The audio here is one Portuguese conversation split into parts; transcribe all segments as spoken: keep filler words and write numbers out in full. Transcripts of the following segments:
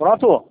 Pronto?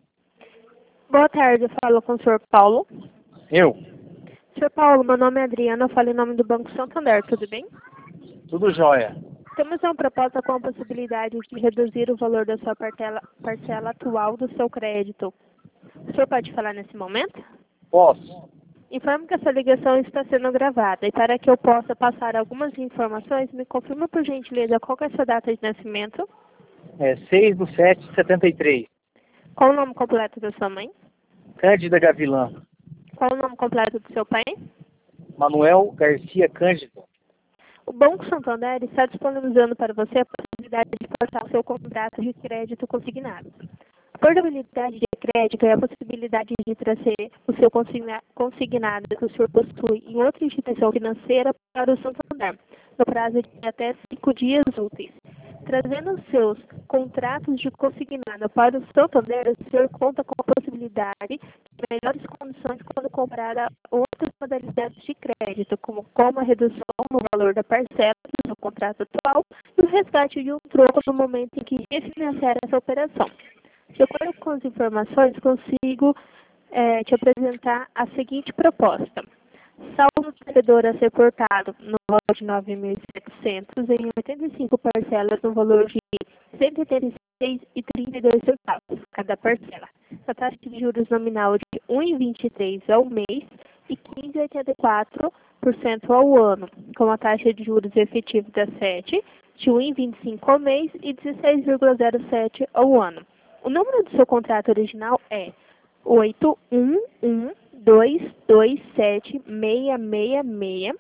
Boa tarde, eu falo com o senhor Paulo. Eu. senhor Paulo, meu nome é Adriana, eu falo em nome do Banco Santander, tudo bem? Tudo jóia. Temos uma proposta com a possibilidade de reduzir o valor da sua parcela, parcela atual do seu crédito. O senhor pode falar nesse momento? Posso? Informo que essa ligação está sendo gravada e para que eu possa passar algumas informações, me confirma por gentileza qual que é a sua data de nascimento, É seis do sete de setenta e três. qual o nome completo da sua mãe, Cândida Gavilã. qual o nome completo do seu pai. Manuel Garcia Cândido. O Banco Santander está disponibilizando para você a possibilidade de portar o seu contrato de crédito consignado. A portabilidade de crédito é a possibilidade de trazer o seu consigna- consignado que o senhor possui em outra instituição financeira para o Santander, no prazo de até cinco dias úteis. Trazendo os seus contratos de consignado para o Santander, o senhor conta com a possibilidade de melhores condições quando comparada a outras modalidades de crédito, como, como a redução no valor da parcela do seu contrato atual e o resgate de um troco no momento em que refinanciar essa operação. De acordo com as informações, consigo eh, te apresentar a seguinte proposta. Saldo devedor a ser portado no valor de nove mil e setecentos em oitenta e cinco parcelas no valor de cento e oitenta e seis reais e trinta e dois centavos cada parcela. A taxa de juros nominal de um vírgula vinte e três por cento ao mês e quinze vírgula oitenta e quatro por cento ao ano, com a taxa de juros efetiva da sete de um vírgula vinte e cinco por cento ao mês e dezesseis vírgula zero sete por cento ao ano. O número do seu contrato original é oito um um dois dois sete seis seis seis.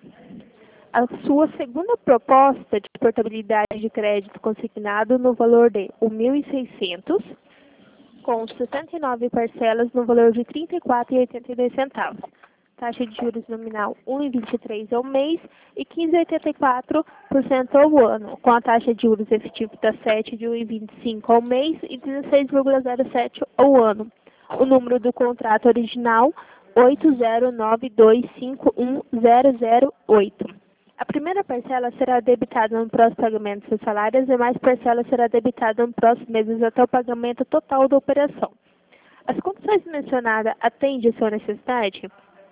A sua segunda proposta de portabilidade de crédito consignado no valor de mil e seiscentos, com sessenta e nove parcelas no valor de trinta e quatro reais e oitenta e dois centavos. Taxa de juros nominal um vírgula vinte e três por cento ao mês e quinze vírgula oitenta e quatro por cento ao ano, com a taxa de juros efetiva da sete de um vírgula vinte e cinco por cento ao mês e dezesseis vírgula zero sete por cento ao ano. O número do contrato original oito zero nove dois cinco um zero zero oito. A primeira parcela será debitada no próximo pagamento dos seus salários e mais parcela será debitada nos próximos meses até o pagamento total da operação. As condições mencionadas atendem a sua necessidade?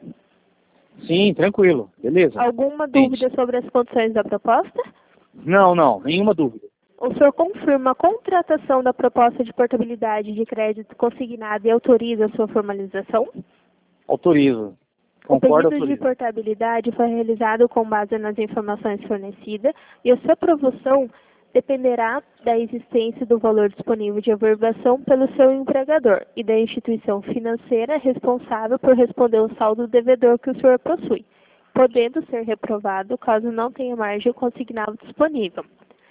Sim, tranquilo. Beleza. Alguma Gente. dúvida sobre as condições da proposta? Não, não. Nenhuma dúvida. O senhor confirma a contratação da proposta de portabilidade de crédito consignado e autoriza a sua formalização? Autorizo. O Concordo, pedido de autorizo. portabilidade foi realizado com base nas informações fornecidas e a sua aprovação dependerá da existência do valor disponível de averbação pelo seu empregador e da instituição financeira responsável por responder o saldo devedor que o senhor possui, podendo ser reprovado caso não tenha margem consignado disponível.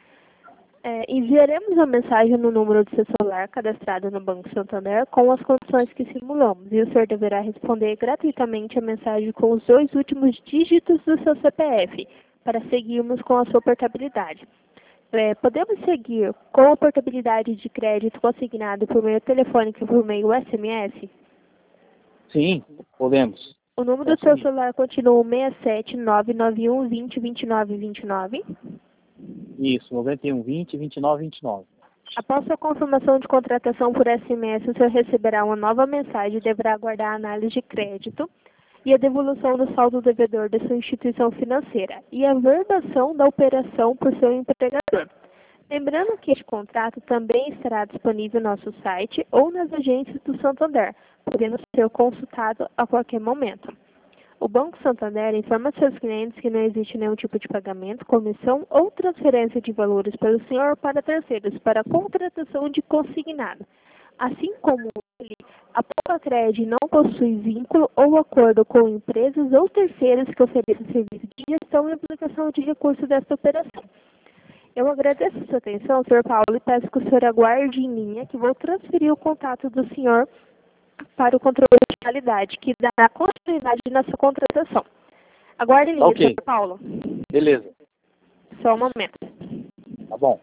É, enviaremos a mensagem no número do seu celular cadastrado no Banco Santander com as condições que simulamos e o senhor deverá responder gratuitamente a mensagem com os dois últimos dígitos do seu C P F para seguirmos com a sua portabilidade. É, podemos seguir com a portabilidade de crédito consignado por meio telefônico e por meio S M S? Sim, podemos. O número do seu celular continua seis sete nove nove um vinte vinte e nove vinte e nove? Isso, noventa e um, vinte, vinte e nove, vinte e nove. Após sua confirmação de contratação por S M S, o senhor receberá uma nova mensagem e deverá aguardar a análise de crédito e a devolução do saldo devedor da sua instituição financeira e a verbação da operação por seu empregador. Lembrando que este contrato também estará disponível no nosso site ou nas agências do Santander, podendo ser consultado a qualquer momento. O Banco Santander informa seus clientes que não existe nenhum tipo de pagamento, comissão ou transferência de valores pelo senhor para terceiros para a contratação de consignado. Assim como ele, a Poupa-Cred não possui vínculo ou acordo com empresas ou terceiros que ofereçam serviço de gestão e aplicação de recursos desta operação. Eu agradeço a sua atenção, senhor Paulo, e peço que o senhor aguarde em linha que vou transferir o contato do senhor para o controle de qualidade, que dará continuidade na sua contratação. Aguarde em linha, Ok. senhor Paulo. Beleza. Só um momento. Tá bom.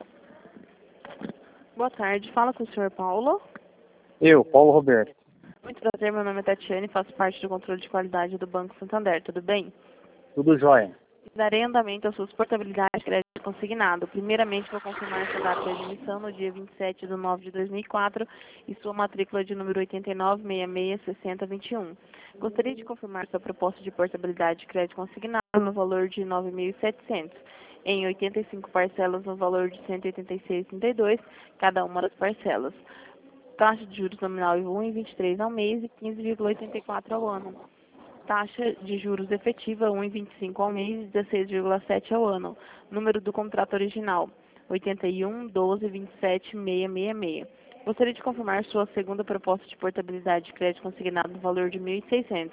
Boa tarde, fala com o senhor Paulo. Eu, Paulo Roberto. Muito Muito prazer, meu nome é Tatiane e faço parte do controle de qualidade do Banco Santander, tudo bem? Tudo jóia. Darei andamento às suas portabilidades de crédito consignado. Primeiramente, vou confirmar sua data de admissão no dia vinte e sete de nove de dois mil e quatro e sua matrícula de número oitenta e nove, sessenta e seis, sessenta, vinte e um. Gostaria de confirmar sua proposta de portabilidade de crédito consignado no valor de nove mil e setecentos, em oitenta e cinco parcelas no valor de cento e oitenta e seis vírgula trinta e dois, cada uma das parcelas. Taxa de juros nominal um vírgula vinte e três ao mês e quinze vírgula oitenta e quatro ao ano. Taxa de juros efetiva um vírgula vinte e cinco ao mês e dezesseis vírgula sete ao ano. Número do contrato original oitenta e um, doze, vinte e sete, seiscentos e sessenta e seis. Gostaria de confirmar sua segunda proposta de portabilidade de crédito consignado no valor de mil e seiscentos.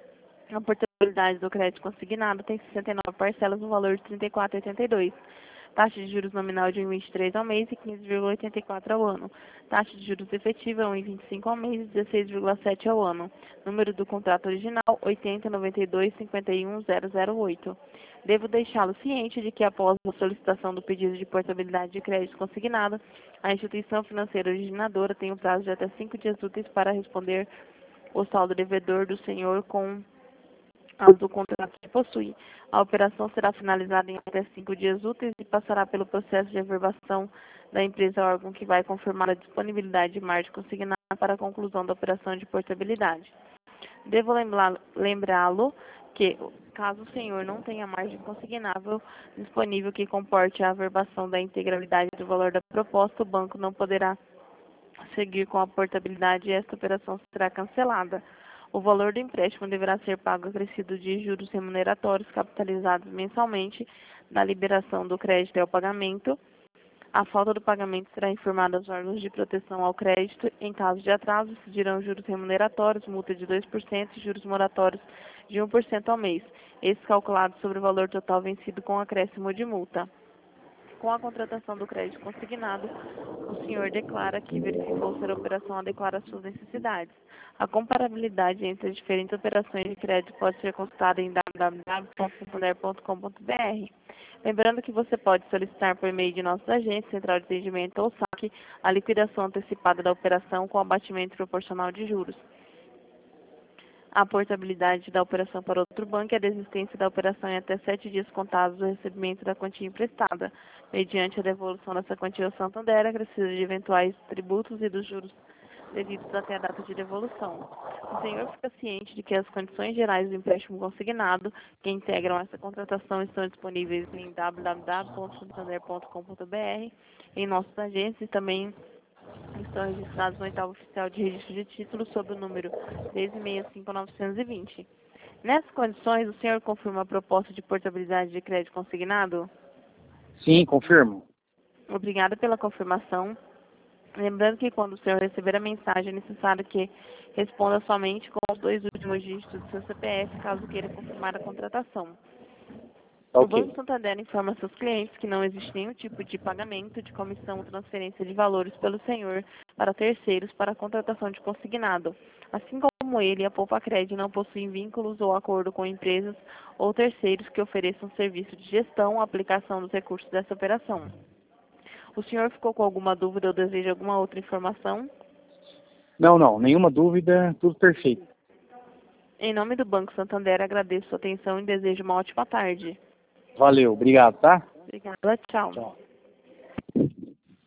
A portabilidade do crédito consignado tem sessenta e nove parcelas no valor de trinta e quatro vírgula oitenta e dois. Taxa de juros nominal de um vírgula vinte e três ao mês e quinze vírgula oitenta e quatro ao ano. Taxa de juros efetiva um vírgula vinte e cinco ao mês e dezesseis vírgula sete ao ano. Número do contrato original oitenta, noventa e dois, cinquenta e um, zero zero oito. Devo deixá-lo ciente de que após a solicitação do pedido de portabilidade de crédito consignado, a instituição financeira originadora tem o prazo de até cinco dias úteis para responder o saldo devedor do senhor com ao do contrato que possui. A operação será finalizada em até cinco dias úteis e passará pelo processo de averbação da empresa órgão que vai confirmar a disponibilidade de margem consignada para a conclusão da operação de portabilidade. Devo lembrá-lo que, caso o senhor não tenha margem consignável disponível que comporte a averbação da integralidade do valor da proposta, o banco não poderá seguir com a portabilidade e esta operação será cancelada. O valor do empréstimo deverá ser pago acrescido de juros remuneratórios capitalizados mensalmente na liberação do crédito e ao pagamento. A falta do pagamento será informada aos órgãos de proteção ao crédito. Em caso de atraso, incidirão juros remuneratórios, multa de dois por cento e juros moratórios de um por cento ao mês, esses calculados sobre o valor total vencido com acréscimo de multa. Com a contratação do crédito consignado, o senhor declara que verificou ser a operação adequada às suas necessidades. A comparabilidade entre as diferentes operações de crédito pode ser consultada em w w w ponto santander ponto com ponto b r. Lembrando que você pode solicitar por meio de nossas agências, central de atendimento ou saque, a liquidação antecipada da operação com abatimento proporcional de juros. A portabilidade da operação para outro banco e a desistência da operação em até sete dias contados do recebimento da quantia emprestada, mediante a devolução dessa quantia ao Santander, acrescida de eventuais tributos e dos juros devidos até a data de devolução. O senhor fica ciente de que as condições gerais do empréstimo consignado que integram essa contratação estão disponíveis em w w w ponto santander ponto com ponto b r, em nossas agências e também estão registrados no oitavo oficial de registro de títulos sob o número treze sessenta e cinco, novecentos e vinte. Nessas condições, o senhor confirma a proposta de portabilidade de crédito consignado? Sim, confirmo. Obrigada pela confirmação. Lembrando que quando o senhor receber a mensagem, é necessário que responda somente com os dois últimos dígitos do seu C P F, caso queira confirmar a contratação. O Ok. Banco Santander informa seus clientes que não existe nenhum tipo de pagamento de comissão ou transferência de valores pelo senhor para terceiros para a contratação de consignado. Assim como ele, a Poupa Cred não possui vínculos ou acordo com empresas ou terceiros que ofereçam serviço de gestão ou aplicação dos recursos dessa operação. O senhor ficou com alguma dúvida ou deseja alguma outra informação? Não, não, nenhuma dúvida, tudo perfeito. Em nome do Banco Santander, agradeço sua atenção e desejo uma ótima tarde. Valeu, obrigado, tá? Obrigada, tchau. Tchau.